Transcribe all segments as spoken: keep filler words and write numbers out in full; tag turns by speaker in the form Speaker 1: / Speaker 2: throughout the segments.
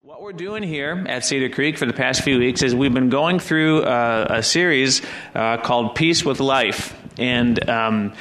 Speaker 1: What we're doing here at Cedar Creek for the past few weeks is we've been going through uh, a series uh, called Peace with Life, and um,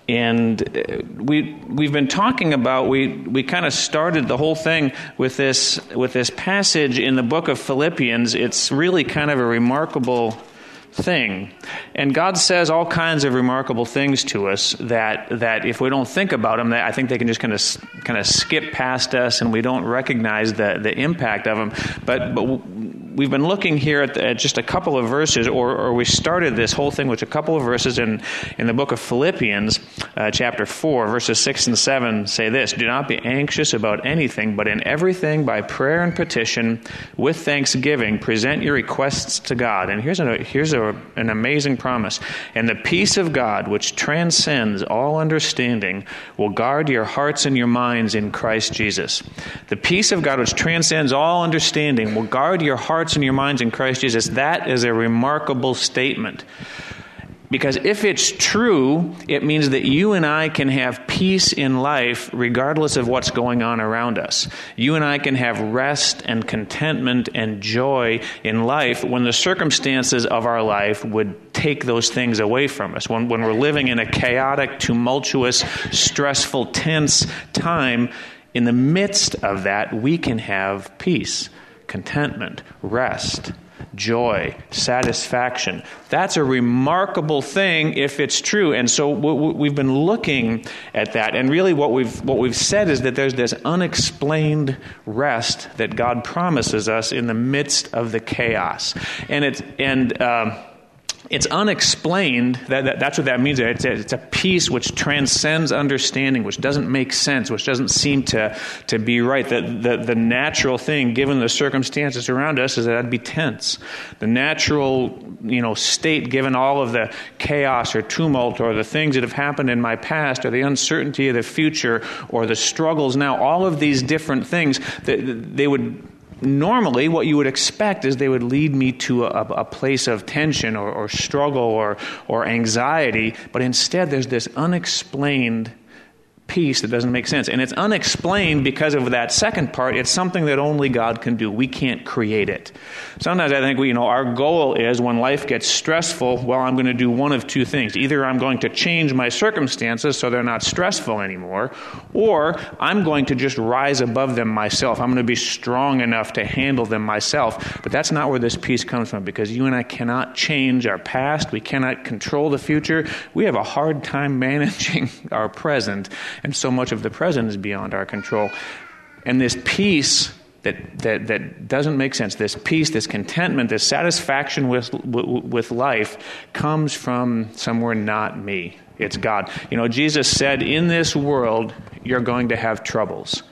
Speaker 1: and we we've been talking about we we kind of started the whole thing with this with this passage in the book of Philippians. It's really kind of a remarkable thing, and God says all kinds of remarkable things to us that that if we don't think about them, that I think they can just kind of kind of skip past us, and we don't recognize the the impact of them. But but we've been looking here at, the, at just a couple of verses, or or we started this whole thing with a couple of verses in in the book of Philippians, uh, chapter four, verses six and seven say this: "Do not be anxious about anything, but in everything by prayer and petition with thanksgiving present your requests to God." And here's a here's a an amazing promise. "And the peace of God, which transcends all understanding, will guard your hearts and your minds in Christ Jesus." The peace of God, which transcends all understanding, will guard your hearts and your minds in Christ Jesus. That is a remarkable statement. Because if it's true, it means that you and I can have peace in life regardless of what's going on around us. You and I can have rest and contentment and joy in life when the circumstances of our life would take those things away from us. When, when we're living in a chaotic, tumultuous, stressful, tense time, in the midst of that, we can have peace, contentment, rest, joy, satisfaction. That's a remarkable thing if it's true. And so we've been looking at that, and really what we've what we've said is that there's this unexplained rest that God promises us in the midst of the chaos. And it's and um, it's unexplained. That, that that's what that means. It's a, it's a peace which transcends understanding, which doesn't make sense, which doesn't seem to to be right. The, the the natural thing, given the circumstances around us, is that I'd be tense. The natural, you know, state, given all of the chaos or tumult or the things that have happened in my past or the uncertainty of the future or the struggles now, all of these different things, that they would. Normally, what you would expect is they would lead me to a, a place of tension or, or struggle or, or anxiety, but instead there's this unexplained peace that doesn't make sense. And it's unexplained because of that second part. It's something that only God can do. We can't create it. Sometimes I think we, you know, our goal is when life gets stressful, well, I'm going to do one of two things. Either I'm going to change my circumstances so they're not stressful anymore, or I'm going to just rise above them myself. I'm going to be strong enough to handle them myself. But that's not where this peace comes from, because you and I cannot change our past. We cannot control the future. We have a hard time managing our present. And so much of the present is beyond our control. And this peace that that that doesn't make sense, this peace, this contentment, this satisfaction with with life comes from somewhere not me. It's God. You know, Jesus said, in this world, you're going to have troubles.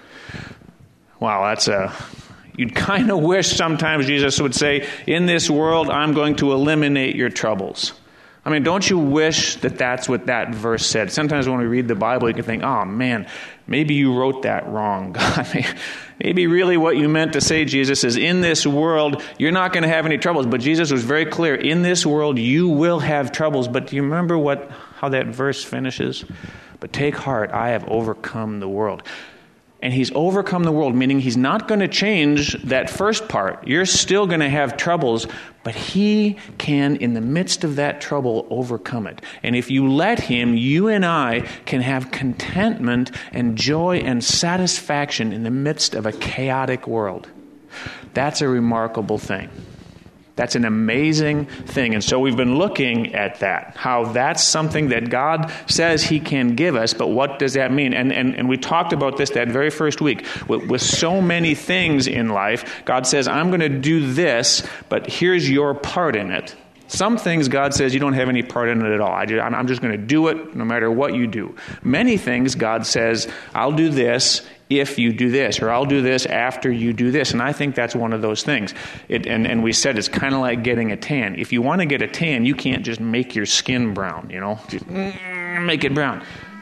Speaker 1: Wow, that's a... You'd kind of wish sometimes Jesus would say, in this world, I'm going to eliminate your troubles. I mean, don't you wish that that's what that verse said? Sometimes when we read the Bible, you can think, oh man, maybe you wrote that wrong, God. Maybe really what you meant to say, Jesus, is in this world, you're not going to have any troubles. But Jesus was very clear, in this world, you will have troubles. But do you remember what how that verse finishes? But take heart, I have overcome the world. And he's overcome the world, meaning he's not going to change that first part. You're still going to have troubles, but he can, in the midst of that trouble, overcome it. And if you let him, you and I can have contentment and joy and satisfaction in the midst of a chaotic world. That's a remarkable thing. That's an amazing thing. And so we've been looking at that, how that's something that God says he can give us, but what does that mean? And and, and we talked about this that very first week. With, with so many things in life, God says, I'm going to do this, but here's your part in it. Some things God says you don't have any part in it at all. I just, I'm just going to do it no matter what you do. Many things God says, I'll do this if you do this, or I'll do this after you do this. And I think that's one of those things. It, and, and we said it's kind of like getting a tan. If you want to get a tan, you can't just make your skin brown, you know, just make it brown.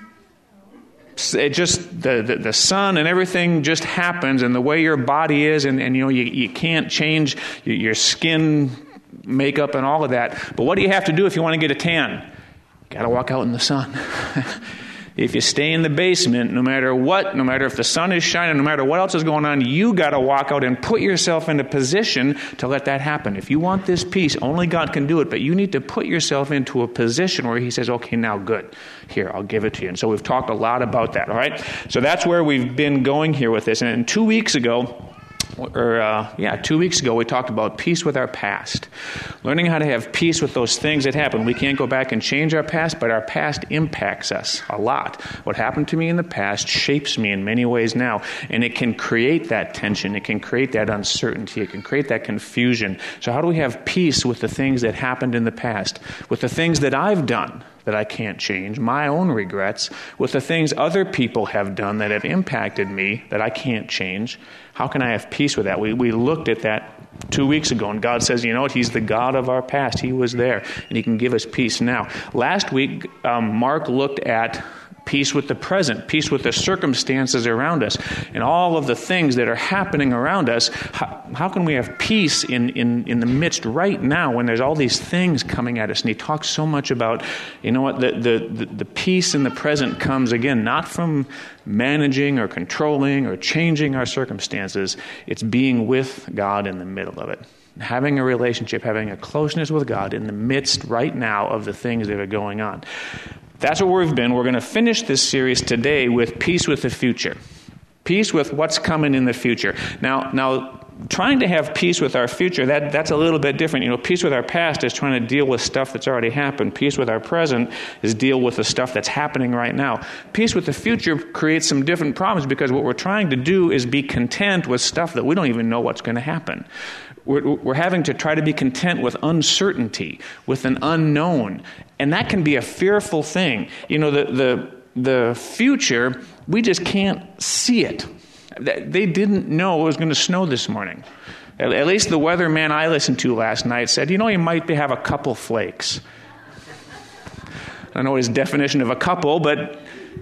Speaker 1: It just, the, the, the sun and everything just happens, and the way your body is, and, and you know, you, you can't change your skin makeup and all of that. But what do you have to do if you want to get a tan? Got to walk out in the sun. If you stay in the basement, no matter what, no matter if the sun is shining, no matter what else is going on, you got to walk out and put yourself in a position to let that happen. If you want this peace, only God can do it, but you need to put yourself into a position where he says, okay, now good. Here, I'll give it to you. And so we've talked a lot about that, all right? So that's where we've been going here with this. And two weeks ago, Or, uh, yeah, two weeks ago, we talked about peace with our past. Learning how to have peace with those things that happen. We can't go back and change our past, but our past impacts us a lot. What happened to me in the past shapes me in many ways now, and it can create that tension. It can create that uncertainty. It can create that confusion. So how do we have peace with the things that happened in the past, with the things that I've done that I can't change, my own regrets, with the things other people have done that have impacted me that I can't change? How can I have peace with that? We we looked at that two weeks ago, and God says, you know what, he's the God of our past. He was there, and he can give us peace now. Last week, um, Mark looked at peace with the present, peace with the circumstances around us, and all of the things that are happening around us. How, how can we have peace in, in, in the midst right now when there's all these things coming at us? And he talks so much about, you know what, the, the, the, the peace in the present comes, again, not from managing or controlling or changing our circumstances. It's being with God in the middle of it. Having a relationship, having a closeness with God in the midst right now of the things that are going on. That's where we've been. We're going to finish this series today with peace with the future. Peace with what's coming in the future. Now, now, trying to have peace with our future, that, that's a little bit different. You know, peace with our past is trying to deal with stuff that's already happened. Peace with our present is deal with the stuff that's happening right now. Peace with the future creates some different problems because what we're trying to do is be content with stuff that we don't even know what's going to happen. We're, we're having to try to be content with uncertainty, with an unknown. And that can be a fearful thing. You know, the the, the future, we just can't see it. They didn't know it was going to snow this morning. At, at least the weatherman I listened to last night said, you know, you might have a couple flakes. I don't know his definition of a couple, but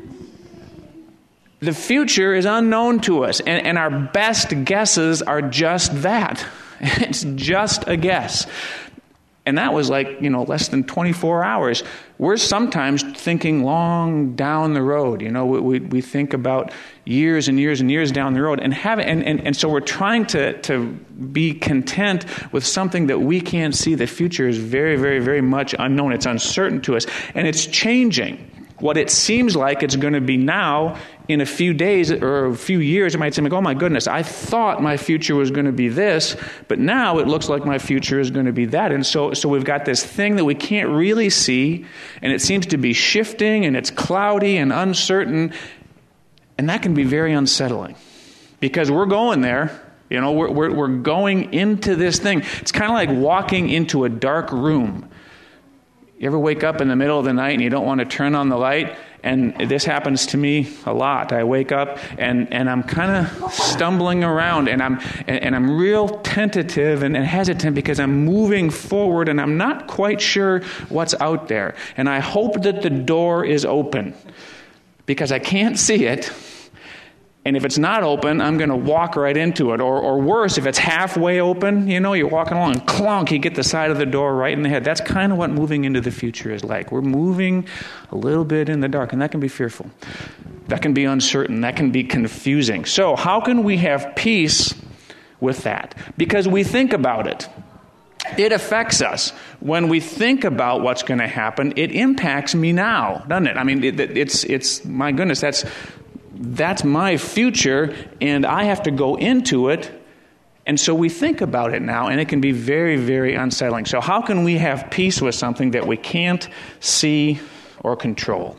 Speaker 1: the future is unknown to us. And, and our best guesses are just that. It's just a guess. And that was like, you know, less than twenty-four hours. We're sometimes thinking long down the road. You know, we we, we think about years and years and years down the road. And have and, and, and so we're trying to, to be content with something that we can't see. The future is very, very, very much unknown. It's uncertain to us. And it's changing. What it seems like it's going to be now, in a few days or a few years, it might seem like, oh my goodness, I thought my future was going to be this, but now it looks like my future is going to be that. And so so we've got this thing that we can't really see, and it seems to be shifting, and it's cloudy and uncertain, and that can be very unsettling because we're going there. You know, we're we're, we're going into this thing. It's kind of like walking into a dark room. You ever wake up in the middle of the night and you don't want to turn on the light? And this happens to me a lot. I wake up and, and I'm kind of stumbling around and I'm and, and I'm real tentative and, and hesitant because I'm moving forward and I'm not quite sure what's out there. And I hope that the door is open because I can't see it. And if it's not open, I'm going to walk right into it. Or or worse, if it's halfway open, you know, you're walking along and clunk, you get the side of the door right in the head. That's kind of what moving into the future is like. We're moving a little bit in the dark, and that can be fearful. That can be uncertain. That can be confusing. So how can we have peace with that? Because we think about it. It affects us. When we think about what's going to happen, it impacts me now, doesn't it? I mean, it, it's it's my goodness, that's... That's my future, and I have to go into it. And so we think about it now, and it can be very, very unsettling. So how can we have peace with something that we can't see or control?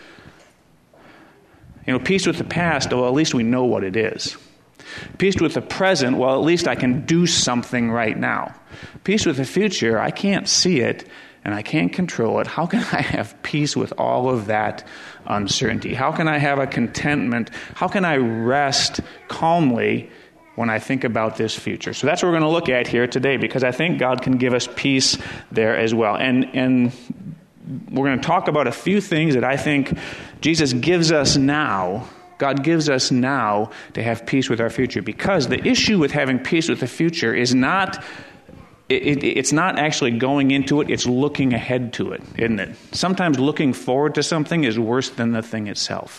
Speaker 1: You know, peace with the past, well, at least we know what it is. Peace with the present, well, at least I can do something right now. Peace with the future, I can't see it, and I can't control it. How can I have peace with all of that uncertainty? How can I have a contentment? How can I rest calmly when I think about this future? So that's what we're going to look at here today, because I think God can give us peace there as well. And and we're going to talk about a few things that I think Jesus gives us now, God gives us now to have peace with our future. Because the issue with having peace with the future is not it, it, it's not actually going into it, it's looking ahead to it, isn't it? Sometimes looking forward to something is worse than the thing itself.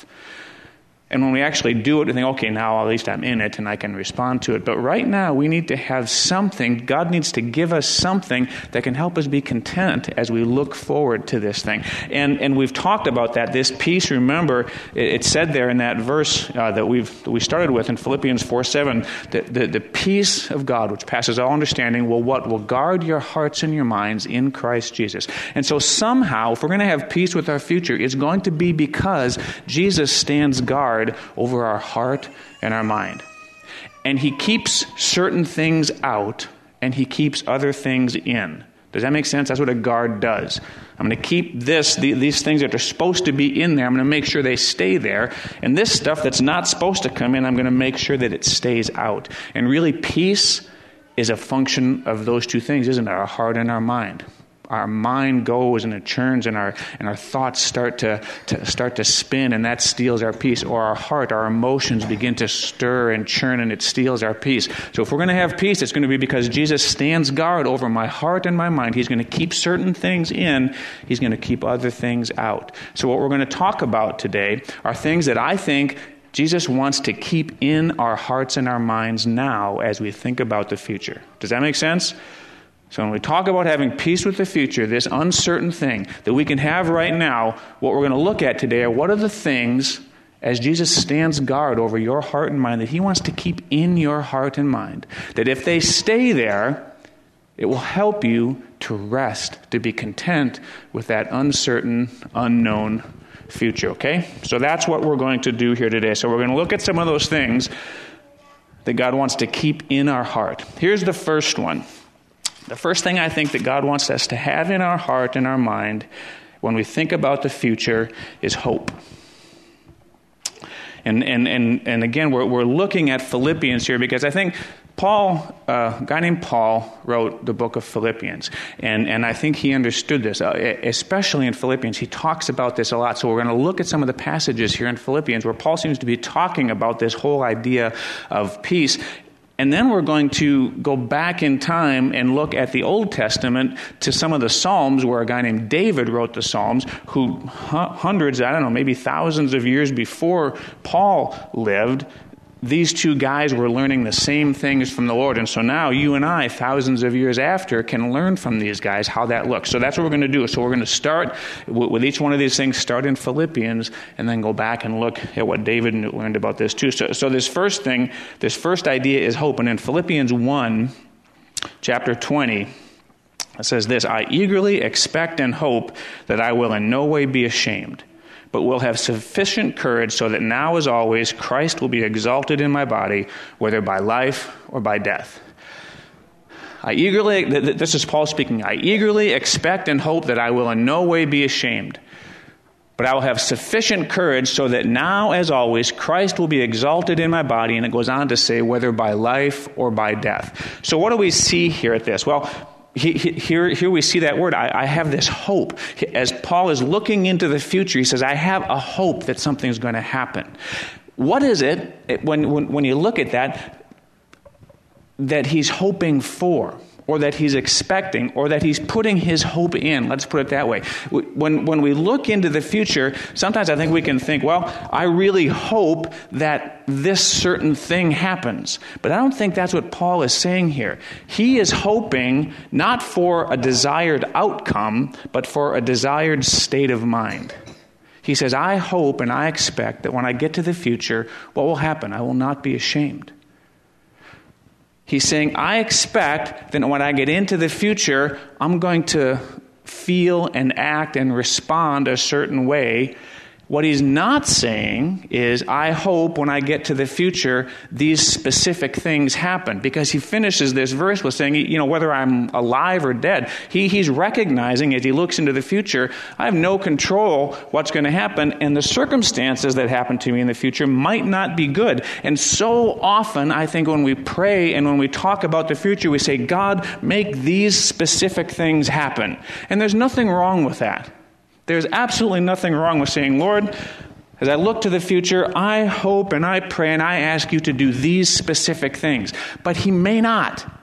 Speaker 1: And when we actually do it, we think, okay, now at least I'm in it and I can respond to it. But right now, we need to have something. God needs to give us something that can help us be content as we look forward to this thing. And and we've talked about that. This peace, remember, it, it said there in that verse uh, that we've that we started with in Philippians four seven, that the, the peace of God, which passes all understanding, will what? Will guard your hearts and your minds in Christ Jesus. And so somehow, if we're going to have peace with our future, it's going to be because Jesus stands guard over our heart and our mind. And he keeps certain things out, and he keeps other things in. Does that make sense? That's what a guard does. I'm going to keep this, the, these things that are supposed to be in there, I'm going to make sure they stay there. And this stuff that's not supposed to come in, I'm going to make sure that it stays out. And really, peace is a function of those two things, isn't it? Our heart and our mind. Our mind goes and it churns, and our and our thoughts start to, to start to spin, and that steals our peace. Or our heart, our emotions begin to stir and churn, and it steals our peace. So if we're going to have peace, it's going to be because Jesus stands guard over my heart and my mind. He's going to keep certain things in. He's going to keep other things out. So what we're going to talk about today are things that I think Jesus wants to keep in our hearts and our minds now as we think about the future. Does that make sense? So when we talk about having peace with the future, this uncertain thing that we can have right now, what we're going to look at today are what are the things, as Jesus stands guard over your heart and mind, that he wants to keep in your heart and mind, that if they stay there, it will help you to rest, to be content with that uncertain, unknown future, okay? So that's what we're going to do here today. So we're going to look at some of those things that God wants to keep in our heart. Here's the first one. The first thing I think that God wants us to have in our heart and our mind when we think about the future is hope. And and and, and again, we're we're looking at Philippians here because I think Paul, uh, a guy named Paul, wrote the book of Philippians. And, and I think he understood this, uh, especially in Philippians. He talks about this a lot. So we're going to look at some of the passages here in Philippians where Paul seems to be talking about this whole idea of peace. And then we're going to go back in time and look at the Old Testament to some of the Psalms where a guy named David wrote the Psalms, who hundreds, I don't know, maybe thousands of years before Paul lived, these two guys were learning the same things from the Lord. And so now you and I, thousands of years after, can learn from these guys how that looks. So that's what we're going to do. So we're going to start with each one of these things, start in Philippians, and then go back and look at what David learned about this too. So, so this first thing, this first idea is hope. And in Philippians one, chapter twenty, it says this, I eagerly expect and hope that I will in no way be ashamed, but will have sufficient courage so that now as always Christ will be exalted in my body, whether by life or by death. I eagerly, this is Paul speaking, I eagerly expect and hope that I will in no way be ashamed, but I will have sufficient courage so that now as always Christ will be exalted in my body. And it goes on to say, whether by life or by death. So what do we see here at this? Well, He, he, here, here we see that word, I, I have this hope. As Paul is looking into the future, he says, I have a hope that something's going to happen. What is it, it when, when, when you look at that, that he's hoping for, or that he's expecting, or that he's putting his hope in? Let's put it that way. When, when we look into the future, sometimes I think we can think, well, I really hope that this certain thing happens. But I don't think that's what Paul is saying here. He is hoping not for a desired outcome, but for a desired state of mind. He says, I hope and I expect that when I get to the future, what will happen? I will not be ashamed. He's saying, I expect that when I get into the future, I'm going to feel and act and respond a certain way. What he's not saying is, I hope when I get to the future, these specific things happen. Because he finishes this verse with saying, you know, whether I'm alive or dead, he, he's recognizing as he looks into the future, I have no control what's going to happen, and the circumstances that happen to me in the future might not be good. And so often, I think when we pray and when we talk about the future, we say, God, make these specific things happen. And there's nothing wrong with that. There's absolutely nothing wrong with saying, Lord, as I look to the future, I hope and I pray and I ask you to do these specific things. But he may not.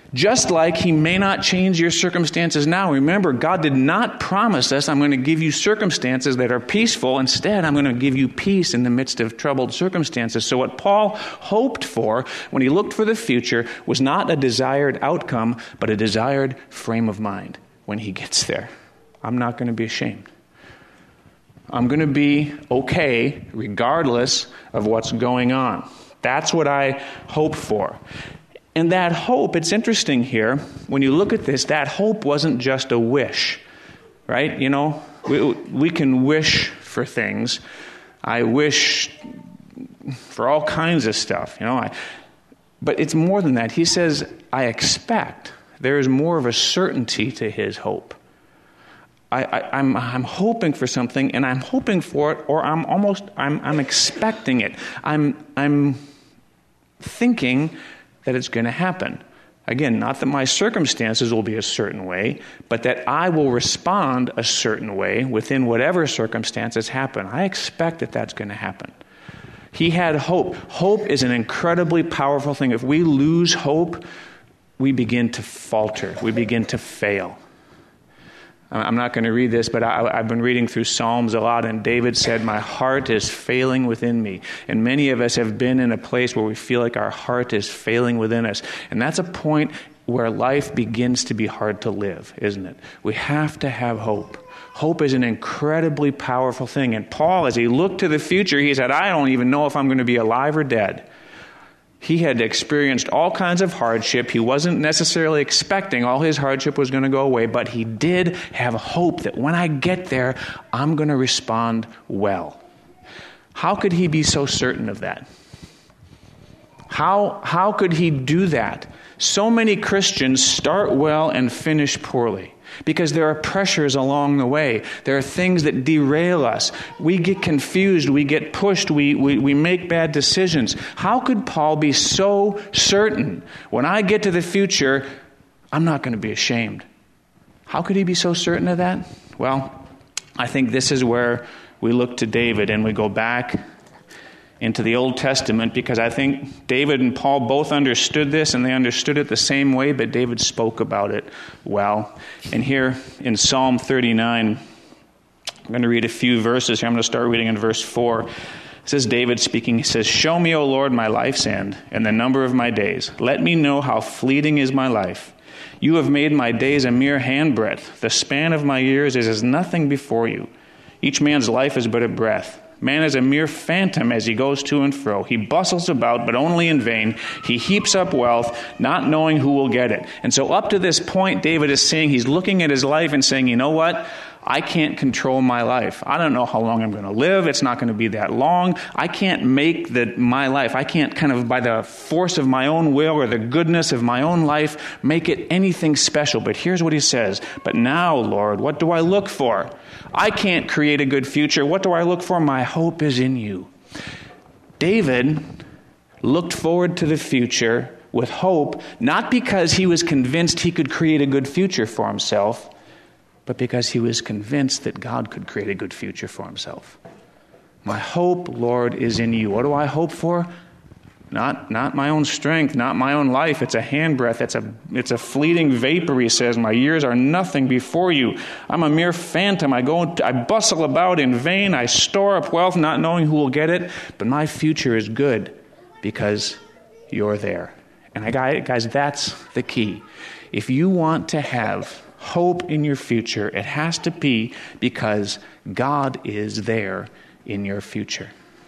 Speaker 1: Just like he may not change your circumstances now. Remember, God did not promise us, I'm going to give you circumstances that are peaceful. Instead, I'm going to give you peace in the midst of troubled circumstances. So what Paul hoped for when he looked for the future was not a desired outcome, but a desired frame of mind when he gets there. I'm not going to be ashamed. I'm going to be okay regardless of what's going on. That's what I hope for. And that hope, it's interesting here, when you look at this, that hope wasn't just a wish, right? You know, we, we can wish for things. I wish for all kinds of stuff, you know. I, but it's more than that. He says, I expect. There is more of a certainty to his hope. I, I, I'm, I'm hoping for something, and I'm hoping for it, or I'm almost, I'm, I'm expecting it. I'm, I'm thinking that it's going to happen. Again, not that my circumstances will be a certain way, but that I will respond a certain way within whatever circumstances happen. I expect that that's going to happen. He had hope. Hope is an incredibly powerful thing. If we lose hope, we begin to falter. We begin to fail. I'm not going to read this, but I, I've been reading through Psalms a lot, and David said, my heart is failing within me. And many of us have been in a place where we feel like our heart is failing within us. And that's a point where life begins to be hard to live, isn't it? We have to have hope. Hope is an incredibly powerful thing. And Paul, as he looked to the future, he said, I don't even know if I'm going to be alive or dead. He had experienced all kinds of hardship. He wasn't necessarily expecting all his hardship was going to go away, but he did have hope that when I get there, I'm going to respond well. How could he be so certain of that? How, how could he do that? So many Christians start well and finish poorly because there are pressures along the way. There are things that derail us. We get confused. We get pushed. We, we, we make bad decisions. How could Paul be so certain, when I get to the future, I'm not going to be ashamed? How could he be so certain of that? Well, I think this is where we look to David and we go back into the Old Testament, because I think David and Paul both understood this, and they understood it the same way, but David spoke about it well. And here in Psalm thirty-nine, I'm going to read a few verses here. I'm going to start reading in verse four. It says, David speaking, he says, show me, O Lord, my life's end and the number of my days. Let me know how fleeting is my life. You have made my days a mere handbreadth. The span of my years is as nothing before you. Each man's life is but a breath. Man is a mere phantom as he goes to and fro. He bustles about, but only in vain. He heaps up wealth, not knowing who will get it. And so up to this point, David is saying, he's looking at his life and saying, you know what? I can't control my life. I don't know how long I'm going to live. It's not going to be that long. I can't make the, my life. I can't kind of, by the force of my own will or the goodness of my own life, make it anything special. But here's what he says. But now, Lord, what do I look for? I can't create a good future. What do I look for? My hope is in you. David looked forward to the future with hope, not because he was convinced he could create a good future for himself, but because he was convinced that God could create a good future for himself. My hope, Lord, is in you. What do I hope for? Not, not my own strength, not my own life. It's a handbreadth. It's a, it's a fleeting vapor, he says. My years are nothing before you. I'm a mere phantom. I go, I bustle about in vain. I store up wealth, not knowing who will get it. But my future is good because you're there. And I, guys, that's the key. If you want to have hope in your future, it has to be because God is there in your future.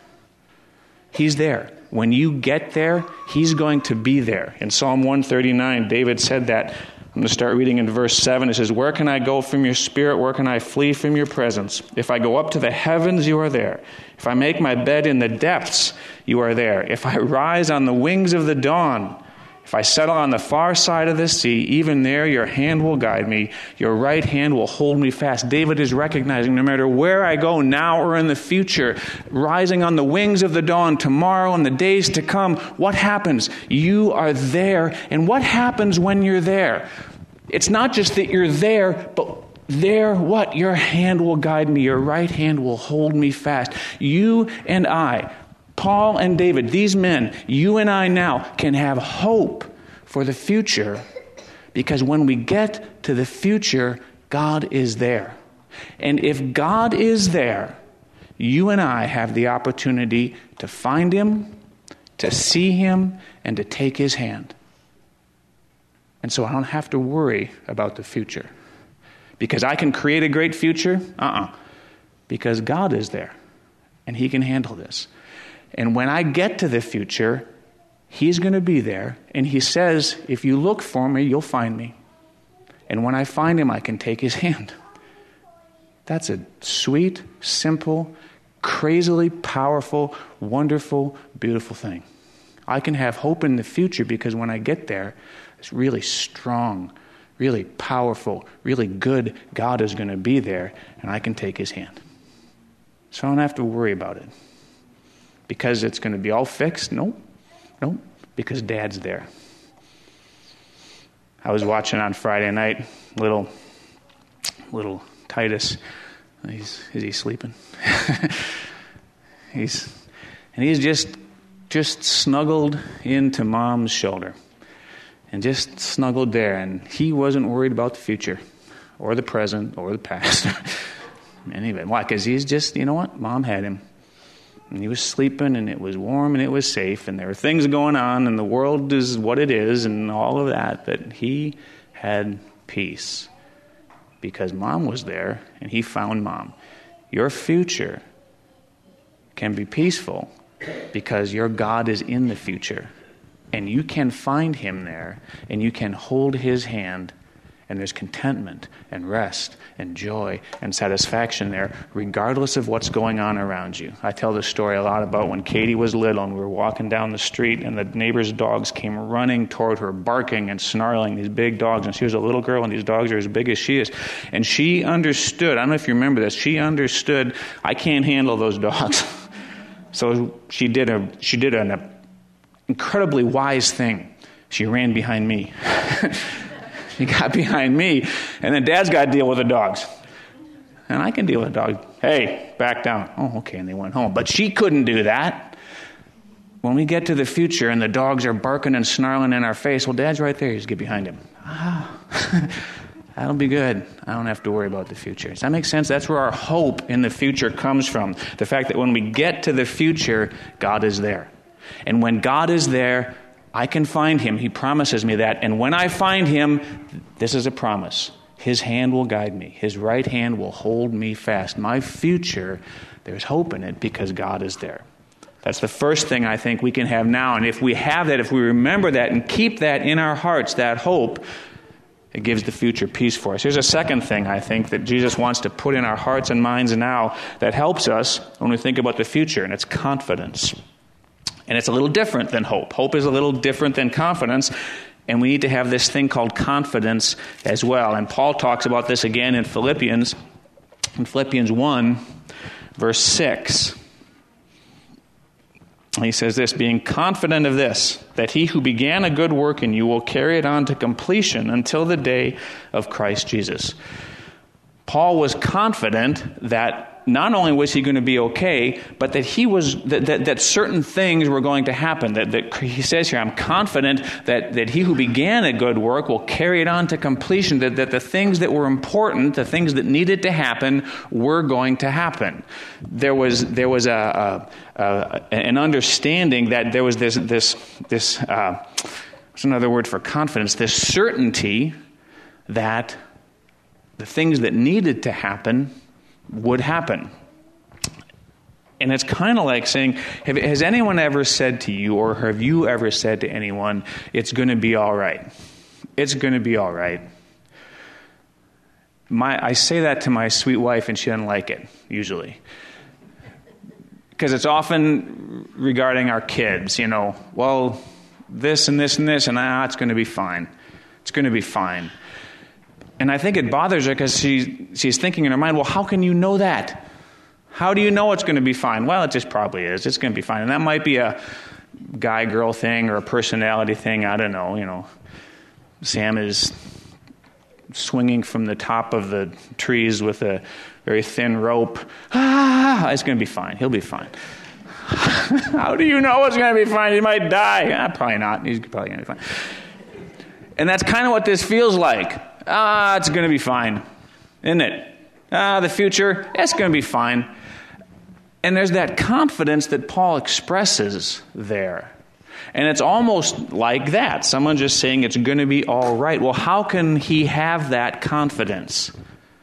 Speaker 1: He's there. When you get there, he's going to be there. In Psalm one thirty-nine, David said that. I'm going to start reading in verse seven. It says, where can I go from your spirit? Where can I flee from your presence? If I go up to the heavens, you are there. If I make my bed in the depths, you are there. If I rise on the wings of the dawn, if I settle on the far side of the sea, even there your hand will guide me. Your right hand will hold me fast. David is recognizing no matter where I go now or in the future, rising on the wings of the dawn tomorrow and the days to come, what happens? You are there. And what happens when you're there? It's not just that you're there, but there, what? Your hand will guide me. Your right hand will hold me fast. You and I, Paul and David, these men, you and I now can have hope for the future Because when we get to the future, God is there. And if God is there, you and I have the opportunity to find him, to see him, and to take his hand. And so I don't have to worry about the future. Because I can create a great future? Uh-uh. Because God is there, and he can handle this. And when I get to the future, he's going to be there, and he says, if you look for me, you'll find me. And when I find him, I can take his hand. That's a sweet, simple, crazily powerful, wonderful, beautiful thing. I can have hope in the future because when I get there, it's really strong, really powerful, really good. God is going to be there, and I can take his hand. So I don't have to worry about it. Because it's going to be all fixed? Nope. Nope. Because Dad's there. I was watching on Friday night, little, little Titus. He's is he sleeping? he's and he's just just snuggled into Mom's shoulder, and just snuggled there, and he wasn't worried about the future, or the present, or the past. Anyway, why? Because he's just, you know what? Mom had him. And he was sleeping, and it was warm, and it was safe, and there were things going on, and the world is what it is, and all of that, but he had peace because Mom was there, and he found Mom. Your future can be peaceful because your God is in the future, and you can find him there, and you can hold his hand, and there's contentment and rest and joy and satisfaction there, regardless of what's going on around you. I tell this story a lot about when Katie was little and we were walking down the street and the neighbor's dogs came running toward her, barking and snarling, these big dogs. And she was a little girl and these dogs are as big as she is. And she understood, I don't know if you remember this, she understood, I can't handle those dogs. So she did a she did an incredibly wise thing. She ran behind me. She got behind me, and then Dad's got to deal with the dogs. And I can deal with the dog. Hey, back down. Oh, okay, and they went home. But she couldn't do that. When we get to the future and the dogs are barking and snarling in our face, well, Dad's right there. You just get behind him. Ah, that'll be good. I don't have to worry about the future. Does that make sense? That's where our hope in the future comes from. The fact that when we get to the future, God is there. And when God is there, I can find him. He promises me that. And when I find him, this is a promise. His hand will guide me. His right hand will hold me fast. My future, there's hope in it because God is there. That's the first thing I think we can have now. And if we have that, if we remember that and keep that in our hearts, that hope, it gives the future peace for us. Here's a second thing I think that Jesus wants to put in our hearts and minds now that helps us when we think about the future, and it's confidence. And it's a little different than hope. Hope is a little different than confidence. And we need to have this thing called confidence as well. And Paul talks about this again in Philippians, in Philippians one, verse six. And he says this, being confident of this, that he who began a good work in you will carry it on to completion until the day of Christ Jesus. Paul was confident that not only was he going to be okay, but that he was that, that, that certain things were going to happen. That, that he says here, I'm confident that, that he who began a good work will carry it on to completion. That, that the things that were important, the things that needed to happen, were going to happen. There was there was a, a, a an understanding that there was this this this uh, what's another word for confidence? This certainty that the things that needed to happen would happen. And it's kind of like saying, have, has anyone ever said to you, or have you ever said to anyone, it's going to be all right? It's going to be all right. My, I say that to my sweet wife, and she doesn't like it, usually. Because it's often regarding our kids, you know, well, this and this and this, and ah, it's going to be fine. It's going to be fine. And I think it bothers her because she, she's thinking in her mind, well, how can you know that? How do you know it's going to be fine? Well, it just probably is. It's going to be fine. And that might be a guy-girl thing or a personality thing. I don't know. You know, Sam is swinging from the top of the trees with a very thin rope. Ah, it's going to be fine. He'll be fine. How do you know it's going to be fine? He might die. Ah, probably not. He's probably going to be fine. And that's kind of what this feels like. Ah, it's going to be fine, isn't it? Ah, the future, it's going to be fine. And there's that confidence that Paul expresses there. And it's almost like that. Someone just saying it's going to be all right. Well, how can he have that confidence?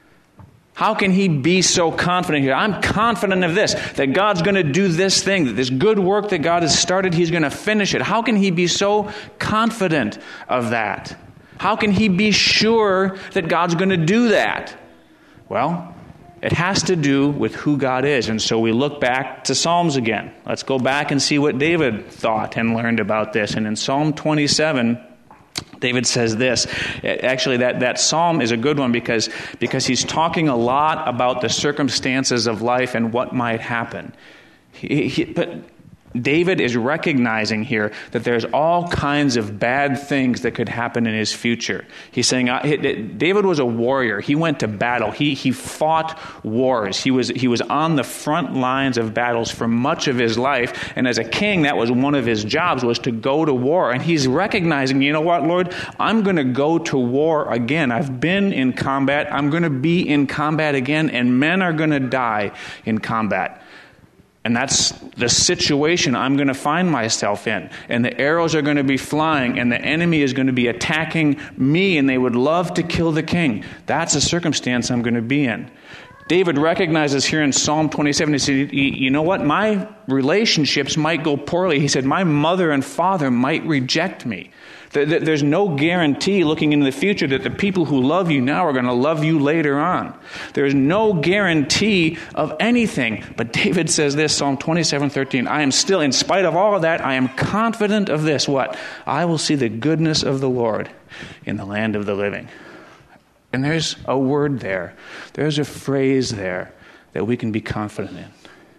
Speaker 1: How can he be so confident here? I'm confident of this, that God's going to do this thing, that this good work that God has started, he's going to finish it. How can he be so confident of that? How can he be sure that God's going to do that? Well, it has to do with who God is. And so we look back to Psalms again. Let's go back and see what David thought and learned about this. And in Psalm twenty-seven, David says this. Actually, that, that psalm is a good one because, because he's talking a lot about the circumstances of life and what might happen. He, he, but David is recognizing here that there's all kinds of bad things that could happen in his future. He's saying, David was a warrior. He went to battle. He he fought wars. He was he was on the front lines of battles for much of his life. And as a king, that was one of his jobs, was to go to war. And he's recognizing, you know what, Lord, I'm going to go to war again. I've been in combat. I'm going to be in combat again, and men are going to die in combat. And that's the situation I'm going to find myself in. And the arrows are going to be flying, and the enemy is going to be attacking me, and they would love to kill the king. That's a circumstance I'm going to be in. David recognizes here in Psalm twenty-seven, he said, you know what? My relationships might go poorly. He said, my mother and father might reject me. There's no guarantee looking into the future that the people who love you now are going to love you later on. There's no guarantee of anything. But David says this, Psalm twenty-seven thirteen, I am still, in spite of all of that, I am confident of this. What? I will see the goodness of the Lord in the land of the living. And there's a word there. There's a phrase there that we can be confident in.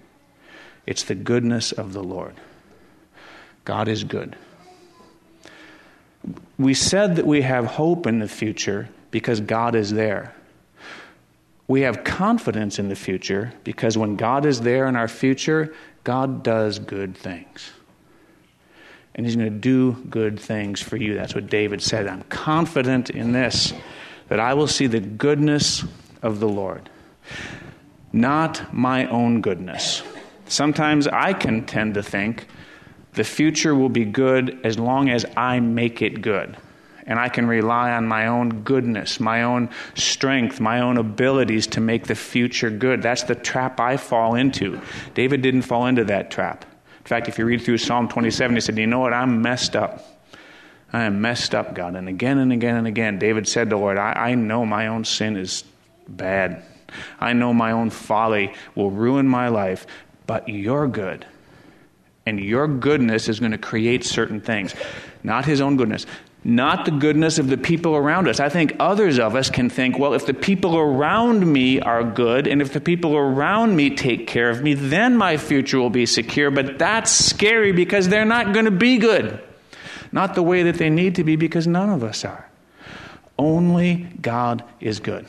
Speaker 1: It's the goodness of the Lord. God is good. We said that we have hope in the future because God is there. We have confidence in the future because when God is there in our future, God does good things. And he's going to do good things for you. That's what David said. I'm confident in this, that I will see the goodness of the Lord, not my own goodness. Sometimes I can tend to think the future will be good as long as I make it good. And I can rely on my own goodness, my own strength, my own abilities to make the future good. That's the trap I fall into. David didn't fall into that trap. In fact, if you read through Psalm twenty-seven, he said, you know what, I'm messed up. I am messed up, God. And again and again and again, David said to the Lord, I, I know my own sin is bad. I know my own folly will ruin my life, but you're good. And your goodness is going to create certain things. Not his own goodness. Not the goodness of the people around us. I think others of us can think, well, if the people around me are good, and if the people around me take care of me, then my future will be secure. But that's scary because they're not going to be good. Not the way that they need to be, because none of us are. Only God is good.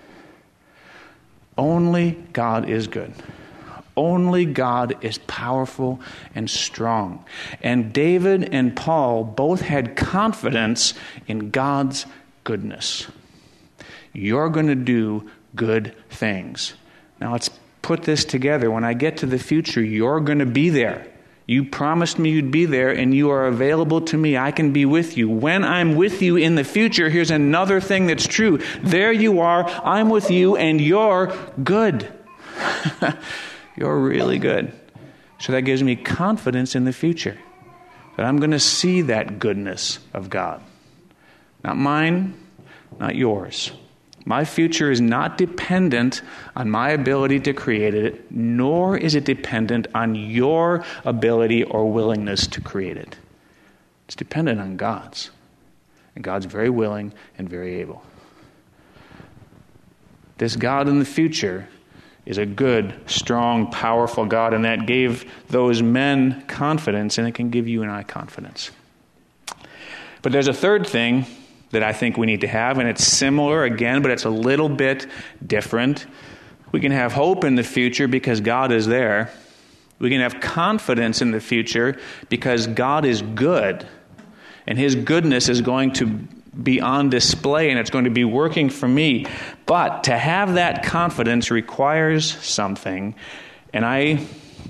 Speaker 1: Only God is good. Only God is powerful and strong. And David and Paul both had confidence in God's goodness. You're going to do good things. Now let's put this together. When I get to the future, you're going to be there. You promised me you'd be there, and you are available to me. I can be with you. When I'm with you in the future, here's another thing that's true. There you are, I'm with you, and you're good. You're really good. So that gives me confidence in the future, that I'm going to see that goodness of God. Not mine, not yours. My future is not dependent on my ability to create it, nor is it dependent on your ability or willingness to create it. It's dependent on God's. And God's very willing and very able. This God in the future is a good, strong, powerful God, and that gave those men confidence, and it can give you and I confidence. But there's a third thing that I think we need to have, and it's similar again, but it's a little bit different. We can have hope in the future because God is there. We can have confidence in the future because God is good, and his goodness is going to be on display and it's going to be working for me. But to have that confidence requires something. And I,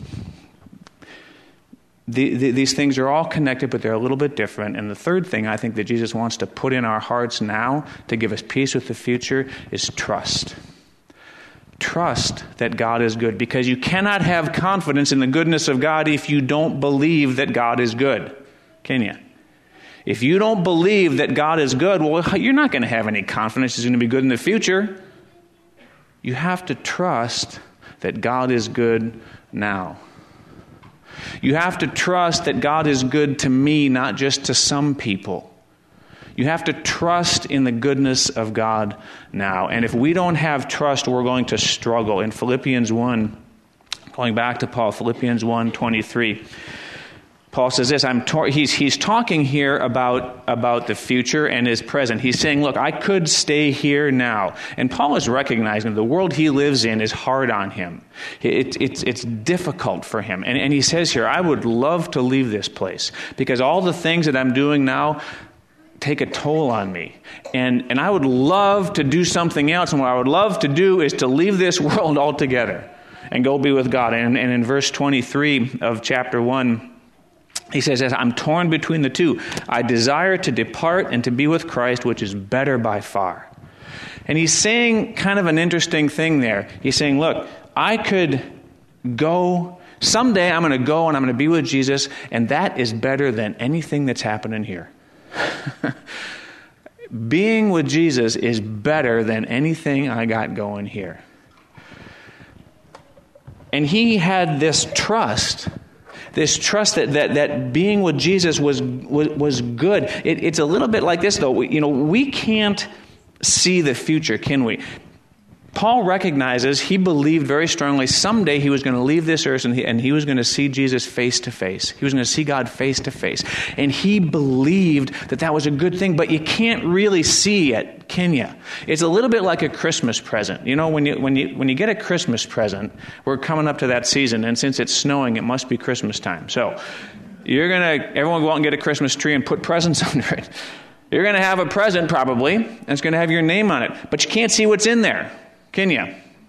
Speaker 1: the, the, these things are all connected, but they're a little bit different. And the third thing I think that Jesus wants to put in our hearts now to give us peace with the future is trust. Trust that God is good, because you cannot have confidence in the goodness of God if you don't believe that God is good, can you? If you don't believe that God is good, well, you're not going to have any confidence He's going to be good in the future. You have to trust that God is good now. You have to trust that God is good to me, not just to some people. You have to trust in the goodness of God now. And if we don't have trust, we're going to struggle. In Philippians one, going back to Paul, Philippians one twenty-three, Paul says this, I'm tor- he's, he's talking here about, about the future and his present. He's saying, look, I could stay here now. And Paul is recognizing the world he lives in is hard on him. It, it's, it's difficult for him. And, and he says here, I would love to leave this place because all the things that I'm doing now take a toll on me. And, and I would love to do something else. And what I would love to do is to leave this world altogether and go be with God. And, and in verse twenty-three of chapter one, he says, I'm torn between the two. I desire to depart and to be with Christ, which is better by far. And he's saying kind of an interesting thing there. He's saying, look, I could go, someday I'm going to go and I'm going to be with Jesus, and that is better than anything that's happening here. Being with Jesus is better than anything I got going here. And he had this trust. This trust that, that, that being with Jesus was was, was good. It, it's a little bit like this, though. We, you know, we can't see the future, can we? Paul recognizes, he believed very strongly someday he was going to leave this earth and he, and he was going to see Jesus face to face. He was going to see God face to face. And he believed that that was a good thing, but you can't really see it, can you? It's a little bit like a Christmas present. You know, when you when you when you get a Christmas present, we're coming up to that season, and since it's snowing, it must be Christmas time. So you're going to, everyone go out and get a Christmas tree and put presents under it. You're going to have a present probably, and it's going to have your name on it, but you can't see what's in there. Can you?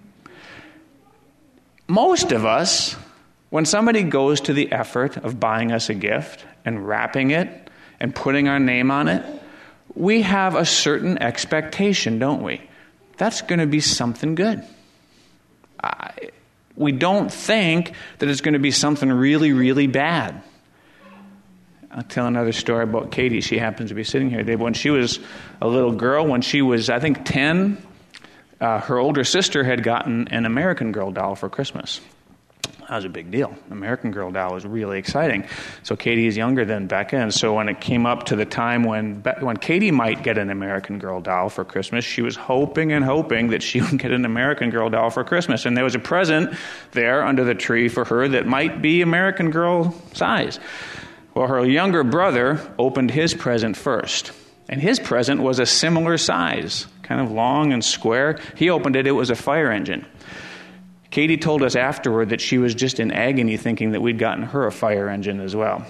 Speaker 1: Most of us, when somebody goes to the effort of buying us a gift and wrapping it and putting our name on it, we have a certain expectation, don't we? That's going to be something good. I, we don't think that it's going to be something really, really bad. I'll tell another story about Katie. She happens to be sitting here today. When she was a little girl, when she was, I think, ten, Uh, her older sister had gotten an American Girl doll for Christmas. That was a big deal. American Girl doll was really exciting. So Katie is younger than Becca, and so when it came up to the time when Be- when Katie might get an American Girl doll for Christmas, she was hoping and hoping that she would get an American Girl doll for Christmas. And there was a present there under the tree for her that might be American Girl size. Well, her younger brother opened his present first. And his present was a similar size, kind of long and square. He opened it, it was a fire engine. Katie told us afterward that she was just in agony thinking that we'd gotten her a fire engine as well.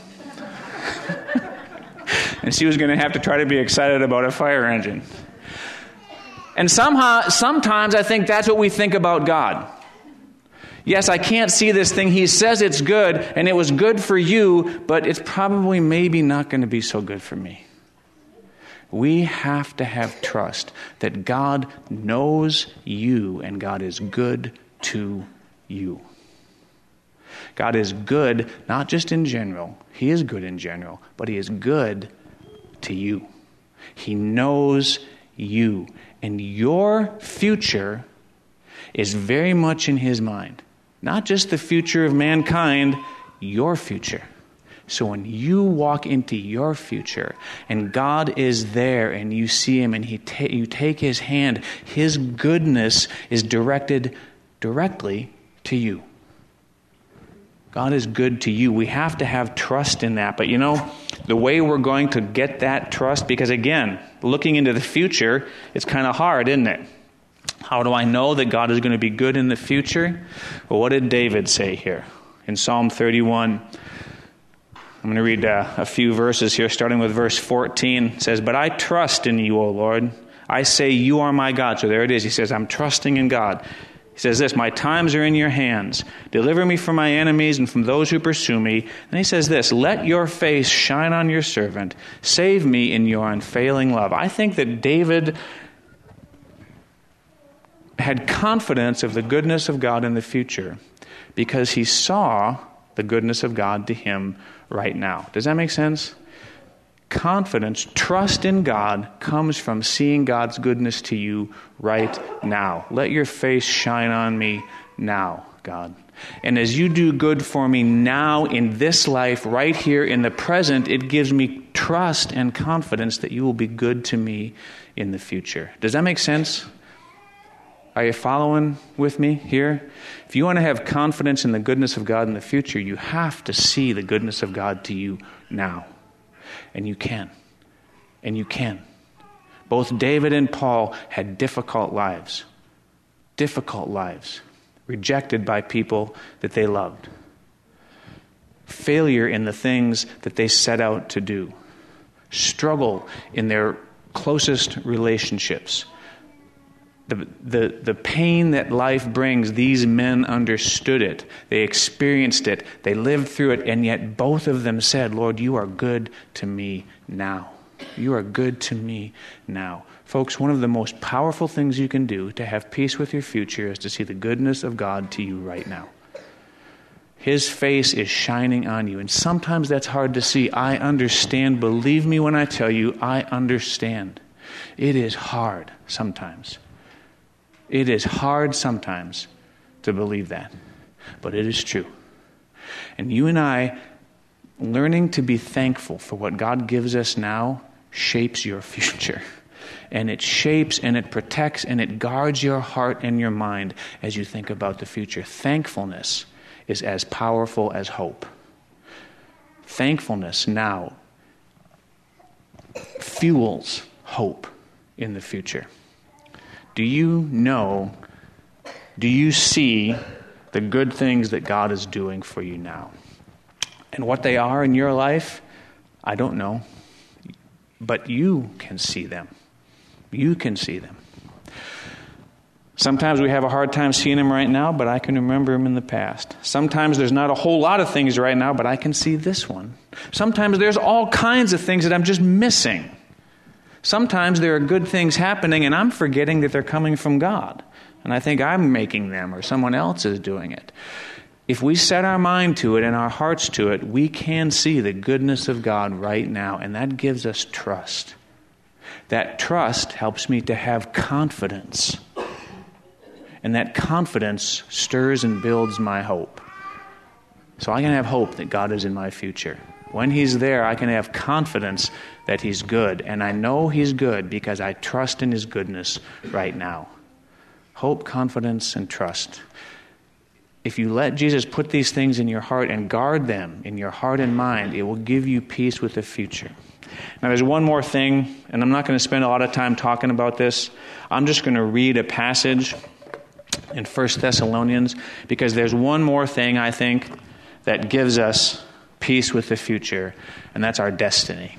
Speaker 1: And she was going to have to try to be excited about a fire engine. And somehow, sometimes I think that's what we think about God. Yes, I can't see this thing. He says it's good, and it was good for you, but it's probably maybe not going to be so good for me. We have to have trust that God knows you and God is good to you. God is good, not just in general. He is good in general, but He is good to you. He knows you. And your future is very much in His mind. Not just the future of mankind, your future. So when you walk into your future and God is there and you see Him and he ta- you take His hand, His goodness is directed directly to you. God is good to you. We have to have trust in that. But you know, the way we're going to get that trust, because again, looking into the future, it's kind of hard, isn't it? How do I know that God is going to be good in the future? Well, what did David say here in Psalm thirty-one? I'm going to read uh, a few verses here, starting with verse fourteen. It says, "But I trust in you, O Lord. I say you are my God." So there it is. He says, I'm trusting in God. He says this, "My times are in your hands. Deliver me from my enemies and from those who pursue me." And he says this, "Let your face shine on your servant. Save me in your unfailing love." I think that David had confidence of the goodness of God in the future because he saw the goodness of God to him right now. Does that make sense? Confidence, trust in God comes from seeing God's goodness to you right now. Let your face shine on me now, God. And as you do good for me now in this life, right here in the present, it gives me trust and confidence that you will be good to me in the future. Does that make sense? Are you following with me here? If you want to have confidence in the goodness of God in the future, you have to see the goodness of God to you now. And you can. And you can. Both David and Paul had difficult lives. Difficult lives. Rejected by people that they loved. Failure in the things that they set out to do. Struggle in their closest relationships. The, the, the pain that life brings, these men understood it. They experienced it. They lived through it. And yet both of them said, Lord, you are good to me now. You are good to me now. Folks, one of the most powerful things you can do to have peace with your future is to see the goodness of God to you right now. His face is shining on you. And sometimes that's hard to see. I understand. Believe me when I tell you, I understand. It is hard sometimes. It is hard sometimes to believe that, but it is true. And you and I, learning to be thankful for what God gives us now, shapes your future. And it shapes and it protects and it guards your heart and your mind as you think about the future. Thankfulness is as powerful as hope. Thankfulness now fuels hope in the future. Do you know, do you see the good things that God is doing for you now? And what they are in your life, I don't know. But you can see them. You can see them. Sometimes we have a hard time seeing them right now, but I can remember them in the past. Sometimes there's not a whole lot of things right now, but I can see this one. Sometimes there's all kinds of things that I'm just missing. Sometimes there are good things happening and I'm forgetting that they're coming from God. And I think I'm making them or someone else is doing it. If we set our mind to it and our hearts to it, we can see the goodness of God right now. And that gives us trust. That trust helps me to have confidence. And that confidence stirs and builds my hope. So I can have hope that God is in my future. When He's there, I can have confidence that He's good. And I know He's good because I trust in His goodness right now. Hope, confidence, and trust. If you let Jesus put these things in your heart and guard them in your heart and mind, it will give you peace with the future. Now there's one more thing, and I'm not going to spend a lot of time talking about this. I'm just going to read a passage in First Thessalonians because there's one more thing, I think, that gives us peace with the future, and that's our destiny.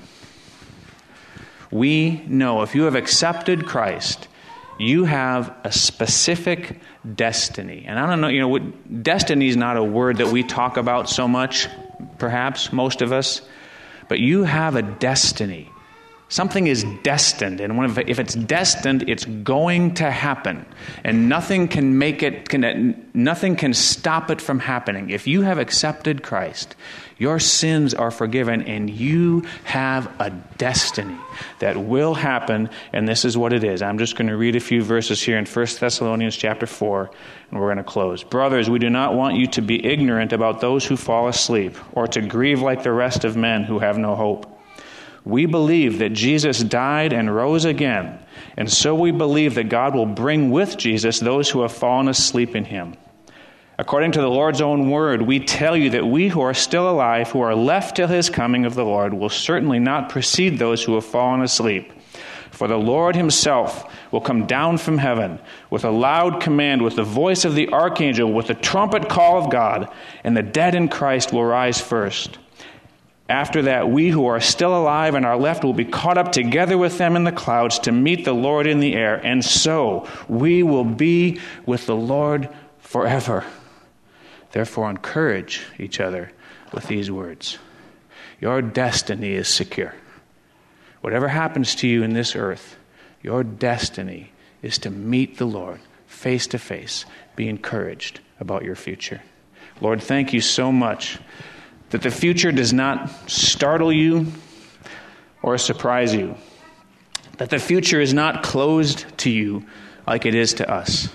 Speaker 1: We know if you have accepted Christ, you have a specific destiny. And I don't know, you know, what, destiny is not a word that we talk about so much, perhaps, most of us, but you have a destiny. Something is destined, and when, if it's destined, it's going to happen, and nothing can make it. Can, nothing can stop it from happening. If you have accepted Christ, your sins are forgiven, and you have a destiny that will happen. And this is what it is. I'm just going to read a few verses here in First Thessalonians chapter four, and we're going to close. Brothers, we do not want you to be ignorant about those who fall asleep, or to grieve like the rest of men who have no hope. We believe that Jesus died and rose again, and so we believe that God will bring with Jesus those who have fallen asleep in Him. According to the Lord's own word, we tell you that we who are still alive, who are left till His coming of the Lord, will certainly not precede those who have fallen asleep. For the Lord Himself will come down from heaven with a loud command, with the voice of the archangel, with the trumpet call of God, and the dead in Christ will rise first. After that, we who are still alive and are left will be caught up together with them in the clouds to meet the Lord in the air. And so we will be with the Lord forever. Therefore, encourage each other with these words. Your destiny is secure. Whatever happens to you in this earth, your destiny is to meet the Lord face to face. Be encouraged about your future. Lord, thank you so much that the future does not startle you or surprise you. That the future is not closed to you like it is to us.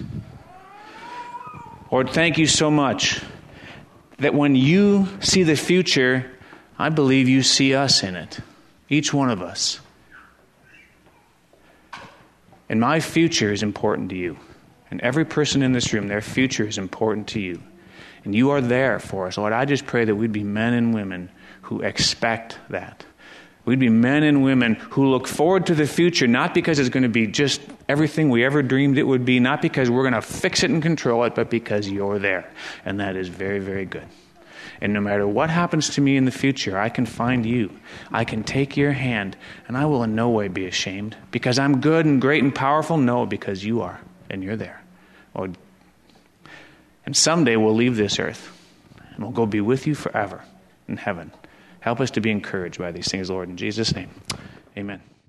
Speaker 1: Lord, thank you so much that when you see the future, I believe you see us in it. Each one of us. And my future is important to you. And every person in this room, their future is important to you. And you are there for us. Lord, I just pray that we'd be men and women who expect that. We'd be men and women who look forward to the future, not because it's going to be just everything we ever dreamed it would be, not because we're going to fix it and control it, but because you're there. And that is very, very good. And no matter what happens to me in the future, I can find you. I can take your hand, and I will in no way be ashamed. Because I'm good and great and powerful? No, because you are, and you're there. Lord, and someday we'll leave this earth, and we'll go be with you forever in heaven. Help us to be encouraged by these things, Lord. In Jesus' name, amen.